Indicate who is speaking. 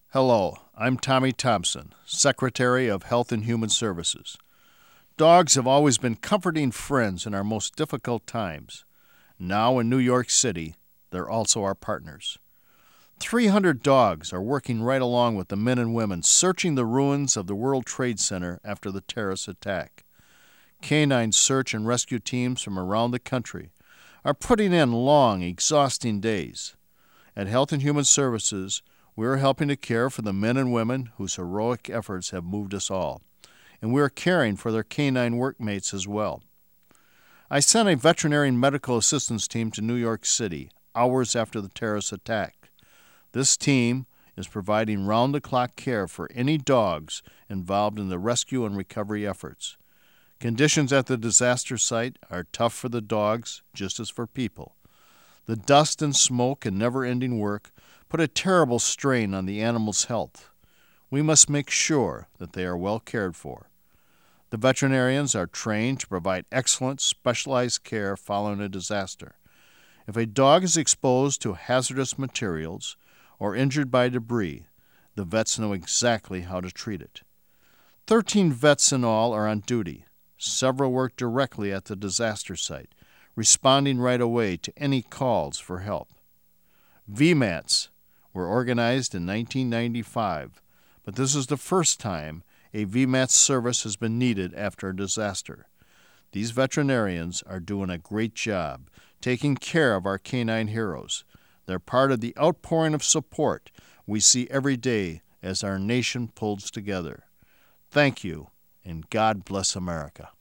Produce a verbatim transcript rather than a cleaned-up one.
Speaker 1: Hello, I'm Tommy Thompson, Secretary of Health and Human Services. Dogs have always been comforting friends in our most difficult times. Now in New York City, they're also our partners. three hundred dogs are working right along with the men and women searching the ruins of the World Trade Center after the terrorist attack. Canine search and rescue teams from around the country are putting in long, exhausting days. At Health and Human Services, we are helping to care for the men and women whose heroic efforts have moved us all, and we are caring for their canine workmates as well. I sent a veterinary medical assistance team to New York City hours after the terrorist attack. This team is providing round-the-clock care for any dogs involved in the rescue and recovery efforts. Conditions at the disaster site are tough for the dogs, just as for people. The dust and smoke and never-ending work put a terrible strain on the animals' health. We must make sure that they are well cared for. The veterinarians are trained to provide excellent, specialized care following a disaster. If a dog is exposed to hazardous materials or injured by debris, the vets know exactly how to treat it. Thirteen vets in all are on duty. Several work directly at the disaster site, responding right away to any calls for help. V MATs were organized in nineteen ninety-five, but this is the first time a V MAT service has been needed after a disaster. These veterinarians are doing a great job taking care of our canine heroes. They're part of the outpouring of support we see every day as our nation pulls together. Thank you, and God bless America.